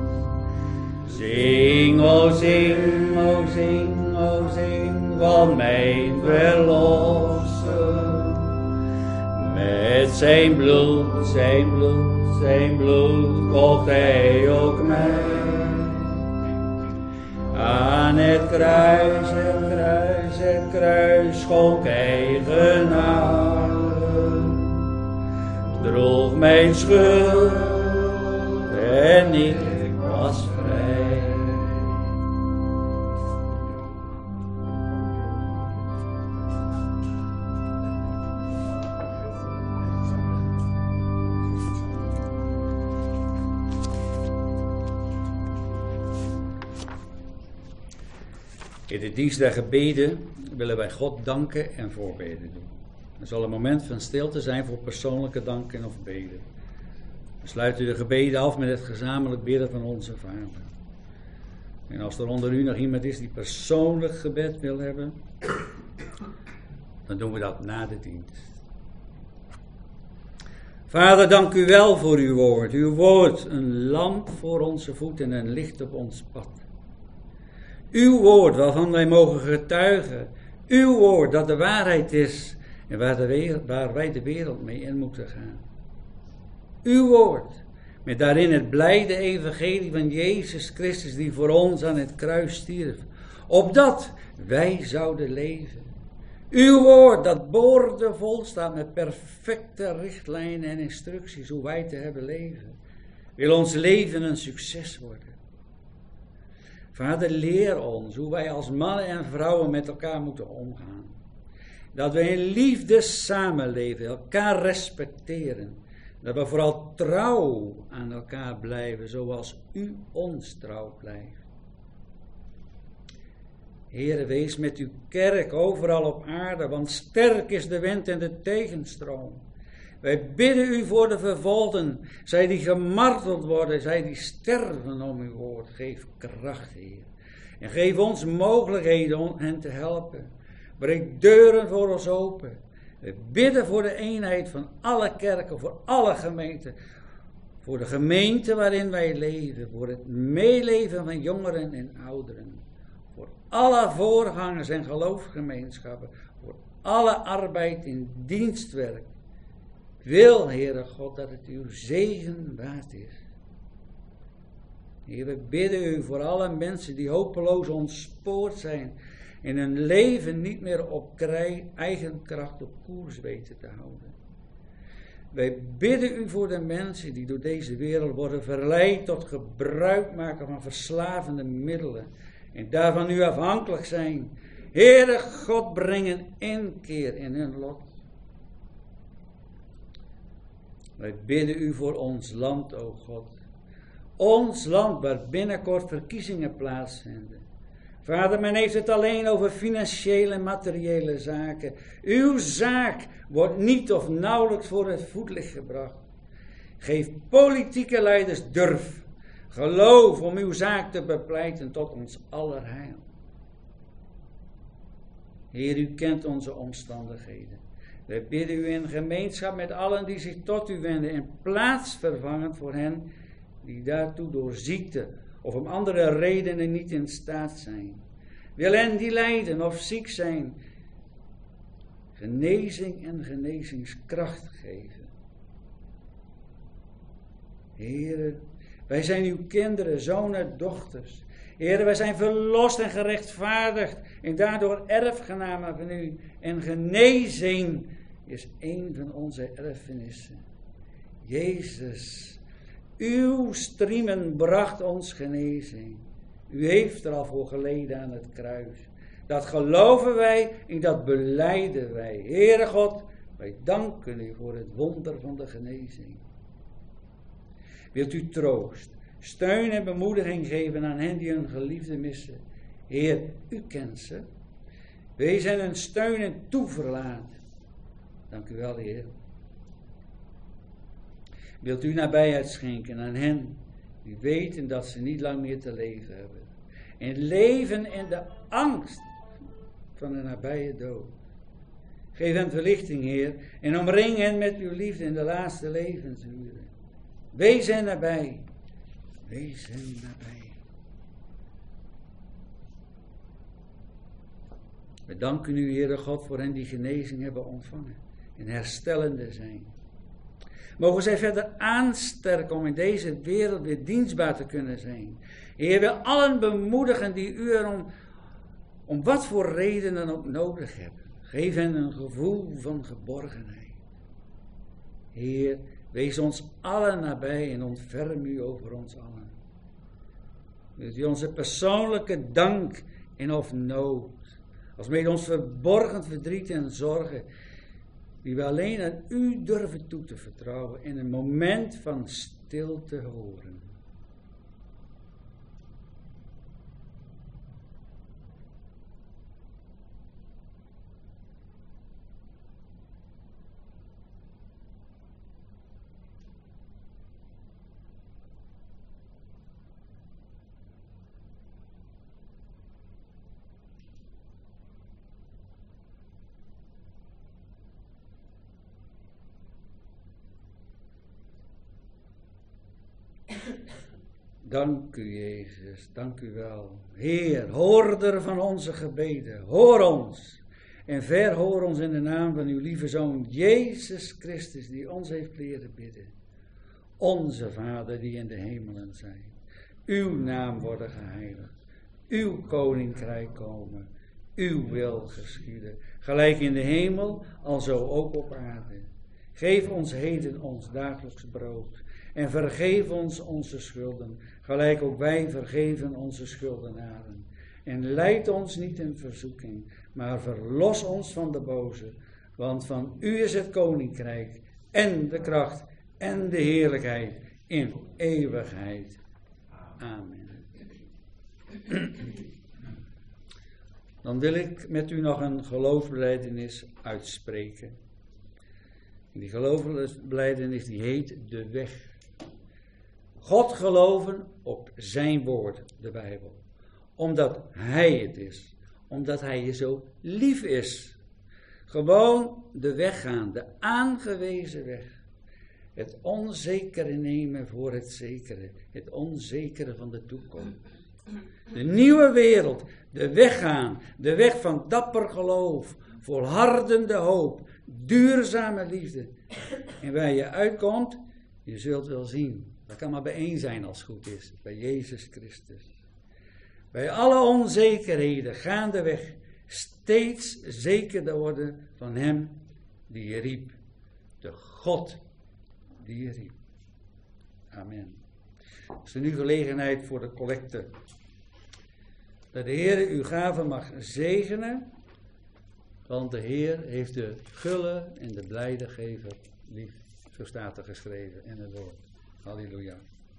Zing, o zing, o zing, o zing van mijn verlosser, met zijn bloed, zijn bloed, zijn bloed kocht hij ook mij aan het kruis, het kruis, het kruis, schonk hij genade, droeg mijn schuld en ik was vrij. In de dienst der gebeden willen wij God danken en voorbeden doen. Er zal een moment van stilte zijn voor persoonlijke danken of beden. We sluiten de gebeden af met het gezamenlijk bidden van onze Vader. En als er onder u nog iemand is die persoonlijk gebed wil hebben, dan doen we dat na de dienst. Vader, dank u wel voor uw woord. Uw woord, een lamp voor onze voeten en een licht op ons pad. Uw woord waarvan wij mogen getuigen. Uw woord dat de waarheid is en waar wij de wereld mee in moeten gaan. Uw woord met daarin het blijde evangelie van Jezus Christus die voor ons aan het kruis stierf. Opdat wij zouden leven. Uw woord dat boordevol staat met perfecte richtlijnen en instructies hoe wij te hebben leven. Wil ons leven een succes worden. Vader, leer ons hoe wij als mannen en vrouwen met elkaar moeten omgaan. Dat we in liefde samenleven, elkaar respecteren. Dat we vooral trouw aan elkaar blijven, zoals u ons trouw blijft. Heere, wees met uw kerk overal op aarde, want sterk is de wind en de tegenstroom. Wij bidden u voor de vervolgden, zij die gemarteld worden, zij die sterven om uw woord. Geef kracht, Heer. En geef ons mogelijkheden om hen te helpen. Breek deuren voor ons open. We bidden voor de eenheid van alle kerken, voor alle gemeenten. Voor de gemeente waarin wij leven. Voor het meeleven van jongeren en ouderen. Voor alle voorgangers en geloofsgemeenschappen. Voor alle arbeid in dienstwerk. Ik wil, Heere God, dat het uw zegen waard is. Heer, we bidden u voor alle mensen die hopeloos ontspoord zijn. En hun leven niet meer op eigen kracht op koers weten te houden. Wij bidden u voor de mensen die door deze wereld worden verleid tot gebruik maken van verslavende middelen. En daarvan nu afhankelijk zijn. Heere God, breng een inkeer in hun lot. Wij bidden u voor ons land, o God. Ons land waar binnenkort verkiezingen plaatsvinden. Vader, men heeft het alleen over financiële en materiële zaken. Uw zaak wordt niet of nauwelijks voor het voetlicht gebracht. Geef politieke leiders durf, geloof om uw zaak te bepleiten tot ons aller heil. Heer, u kent onze omstandigheden. Wij bidden u in gemeenschap met allen die zich tot u wenden en plaatsvervangend voor hen die daartoe door ziekte of om andere redenen niet in staat zijn. Wil hen die lijden of ziek zijn, genezing en genezingskracht geven. Heere, wij zijn uw kinderen, zonen, dochters. Heere, wij zijn verlost en gerechtvaardigd en daardoor erfgenamen van u. En genezing is een van onze erfenissen. Jezus, uw striemen bracht ons genezing. U heeft er al voor geleden aan het kruis. Dat geloven wij en dat belijden wij. Heere God, wij danken u voor het wonder van de genezing. Wilt u troost, steun en bemoediging geven aan hen die hun geliefde missen. Heer, u kent ze. Wees hen een steun en toeverlaat. Dank u wel, Heer. Wilt u nabijheid schenken aan hen die weten dat ze niet lang meer te leven hebben. En leven in de angst van de nabije dood. Geef hen verlichting, Heer, en omring hen met uw liefde in de laatste levensuren. Wees hen nabij. Wees hen nabij. We danken u, Heere God, voor hen die genezing hebben ontvangen en herstellende zijn. Mogen zij verder aansterken om in deze wereld weer dienstbaar te kunnen zijn. Heer, wil allen bemoedigen die u er om wat voor redenen ook nodig hebben. Geef hen een gevoel van geborgenheid. Heer, wees ons allen nabij en ontferm u over ons allen. Wilt u onze persoonlijke dank en of nood, alsmede ons verborgen verdriet en zorgen, die we alleen aan u durven toe te vertrouwen, in een moment van stilte horen. Dank u, Jezus, dank u wel. Heer, hoorder van onze gebeden, hoor ons. En verhoor ons in de naam van uw lieve Zoon, Jezus Christus, die ons heeft leren bidden. Onze Vader die in de hemelen zijt. Uw naam worden geheiligd. Uw koninkrijk komen. Uw wil geschieden. Gelijk in de hemel, alzo ook op aarde. Geef ons heden ons dagelijks brood. En vergeef ons onze schulden, gelijk ook wij vergeven onze schuldenaren. En leid ons niet in verzoeking, maar verlos ons van de boze. Want van u is het koninkrijk en de kracht en de heerlijkheid in eeuwigheid. Amen. Dan wil ik met u nog een geloofsbelijdenis uitspreken. Die geloofsbelijdenis die heet de weg. God geloven op zijn woord, de Bijbel. Omdat hij het is. Omdat hij je zo lief is. Gewoon de weg gaan, de aangewezen weg. Het onzekere nemen voor het zekere. Het onzekere van de toekomst. De nieuwe wereld, de weg gaan. De weg van dapper geloof, volhardende hoop, duurzame liefde. En waar je uitkomt, je zult wel zien. Dat kan maar bij één zijn als het goed is. Bij Jezus Christus. Bij alle onzekerheden gaandeweg steeds zekerder worden van hem die je riep. De God die je riep. Amen. Is er nu gelegenheid voor de collecte. Dat de Heer uw gaven mag zegenen. Want de Heer heeft de gulle en de blijde gever lief. Zo staat er geschreven in het woord. Halleluja.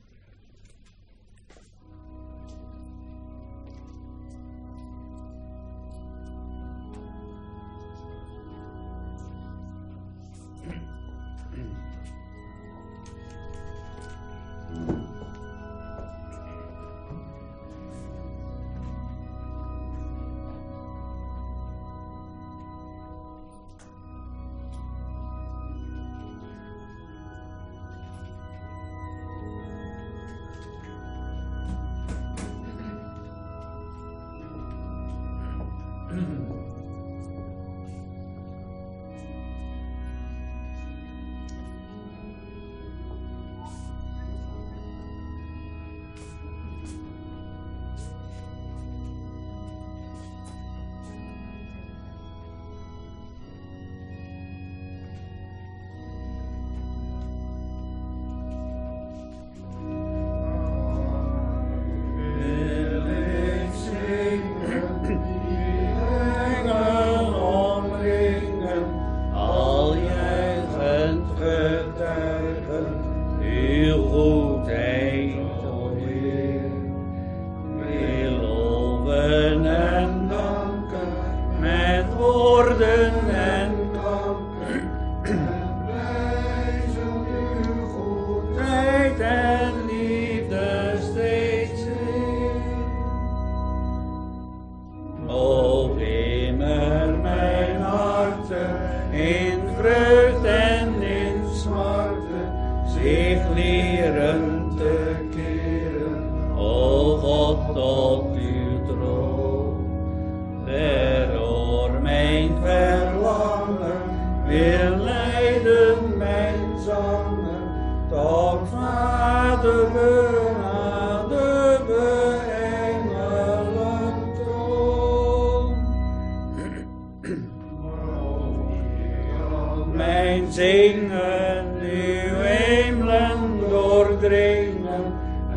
Zingen uw hemelen doordringen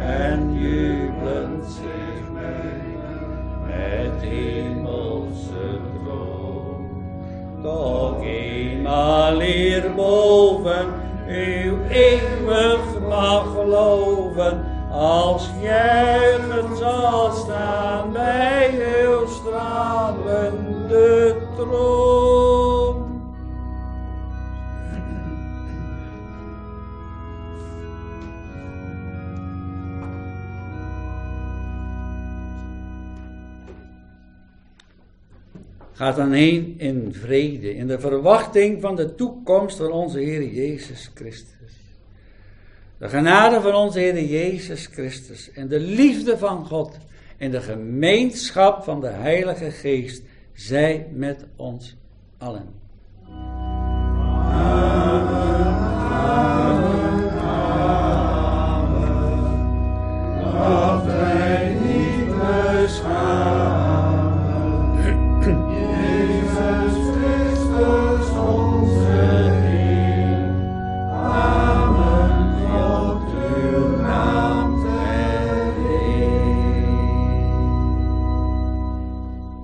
en jubelend zingen met hemelse troon. Toch eenmaal hierboven uw eeuwig mag geloven, als juichend zal staan bij uw stralende troon. Ga dan heen in vrede, in de verwachting van de toekomst van onze Heer Jezus Christus. De genade van onze Heer Jezus Christus en de liefde van God en de gemeenschap van de Heilige Geest zij met ons allen.